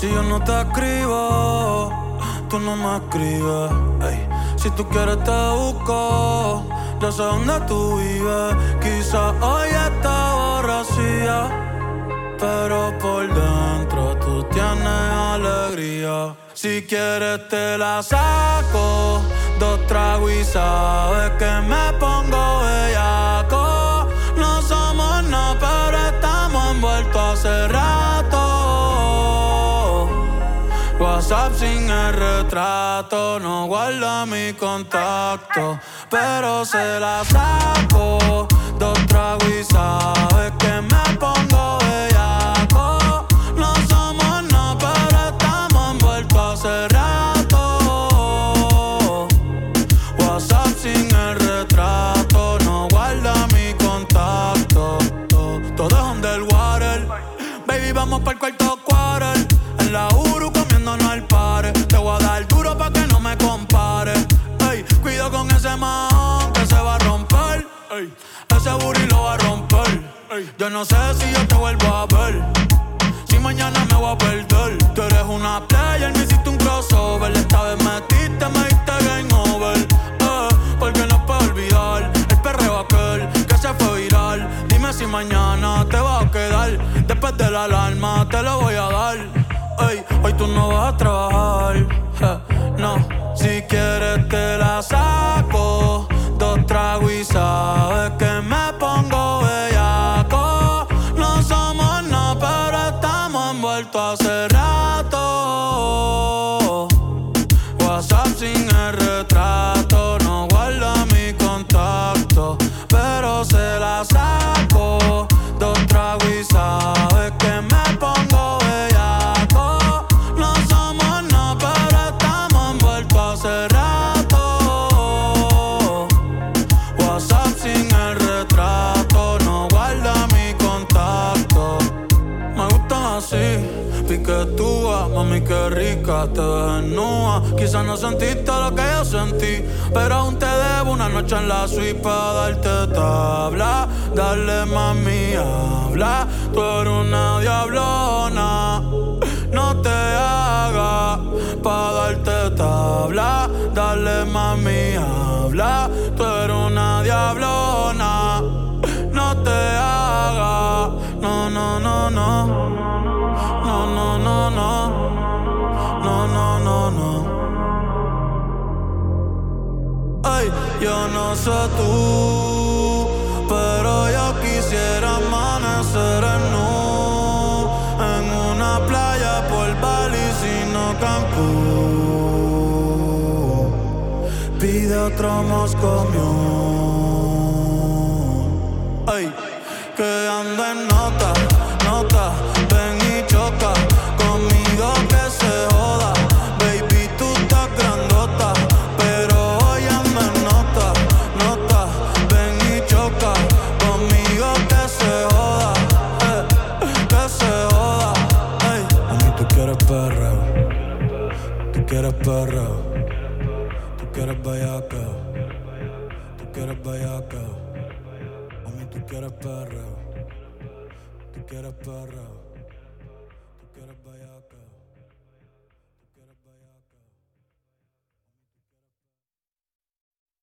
Si yo no te escribo, tú no me escribes. Ey. Si tú quieres te busco, yo sé dónde tú vives. Quizás hoy está borracía, pero por dentro tú tienes alegría. Si quieres te la saco, 2 tragos y sabes que me pongo bellaco. No somos nada, pero estamos envueltos hace rato. WhatsApp sin el retrato, no guarda mi contacto, pero se la saco, 2 tragos y sabes que me pongo bellaco. No somos nada, pero estamos envueltos hace rato. WhatsApp sin el retrato, no guarda mi contacto. Todo es underwater, baby, vamos pa'l cuarto quarter. En la Uru comiéndonos al pare. Te voy a dar duro pa' que no me compare. Ey, cuido con ese man que se va a romper. Ey, ese booty lo va a romper. Ey, yo no sé si yo te vuelvo a ver, si mañana me voy a perder. Tú eres una player, me hiciste un crossover. Esta vez metiste, me diste game over. Porque no puedo olvidar el perreo aquel que se fue viral. Dime si mañana te vas a quedar. Después de la alarma te lo voy a dar. Ey, hoy tú no vas a trabajar, no. Si quieres te la saco, 2 tragos y sabes que me pongo bellaco. No somos nada, pero estamos envueltos hace rato. WhatsApp sin el retrato, no guarda mi contacto, pero se la saco, 2 tragos y sabes que me pongo bellaco. No somos nada, pero estamos envueltos hace rato. WhatsApp sin el retrato, no guarda mi contacto. Me gustan así, piquetúa, mami qué rica, te ves desnuda. Quizás no sentiste lo que yo sentí, pero aún te debo una noche en la suite pa' darte tabla. Dale mami, habla, tú eres una diablona. No te hagas pa' darte tabla. Dale mami, habla, tú eres una diablona. No te hagas, no, no, no, no. No, no, no, no. No, no, no, no. Ay, yo no sé tú, pero yo quisiera amanecer en una playa por Bali, sino Cancún. Pide otro Moscow Mule. Ay, que ando en nota, nota. Ven y choca conmigo que se joda. Baby, tú estás grandota, pero hoy ando en nota, nota. Ven y choca conmigo que se joda, que se joda. Ey, a mí tú quieres perreo, tú quieres perreo, tú quieres bellaca, tú quieres bellaca. A mí tú quieres perreo, tú quieres perreo.